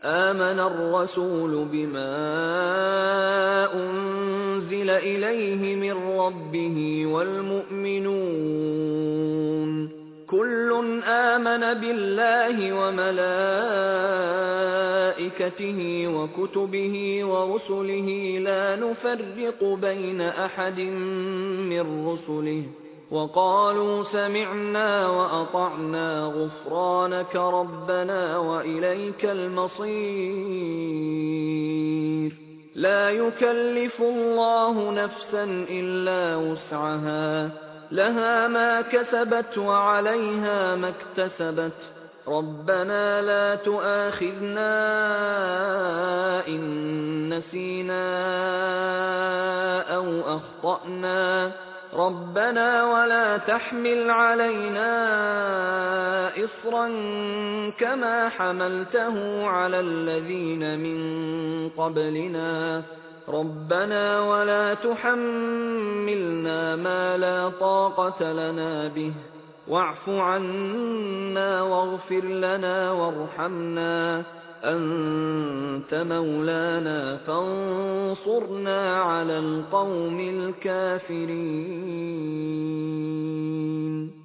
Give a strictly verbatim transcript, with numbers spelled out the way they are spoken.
آمَنَ الرَّسُولُ بِمَا أُنزِلَ إِلَيْهِ مِن رَّبِّهِ وَالْمُؤْمِنُونَ ۚ كُلٌّ آمَنَ بِاللَّهِ وَمَلَائِكَتِهِ وَكُتُبِهِ وَرُسُلِهِ لَا نُفَرِّقُ بَيْنَ أَحَدٍ مِّن رُّسُلِهِ ۚ وَقَالُوا سَمِعْنَا وَأَطَعْنَا غُفْرَانَكَ رَبَّنَا وَإِلَيْكَ الْمَصِيرُ. لَا يُكَلِّفُ اللَّهُ نَفْسًا إِلَّا وُسْعَهَا ۚ لَهَا مَا كَسَبَتْ وَعَلَيْهَا مَا اكْتَسَبَتْ. رَبَّنَا لَا تُؤَاخِذْنَا إِن نَّسِينَا أَوْ أَخْطَأْنَا. رَبَّنَا وَلَا تَحْمِلْ عَلَيْنَا إِصْرًا كَمَا حَمَلْتَهُ عَلَى الَّذِينَ مِن قَبْلِنَا. رَبَّنَا وَلَا تُحَمِّلْنَا مَا لَا طَاقَةَ لَنَا بِهِ. وَاعْفُ عَنَّا وَاغْفِرْ لَنَا وَارْحَمْنَا. أَنتَ مَوْلَانَا فَانصُرْنَا عَلَى الْقَوْمِ الْكَافِرِينَ.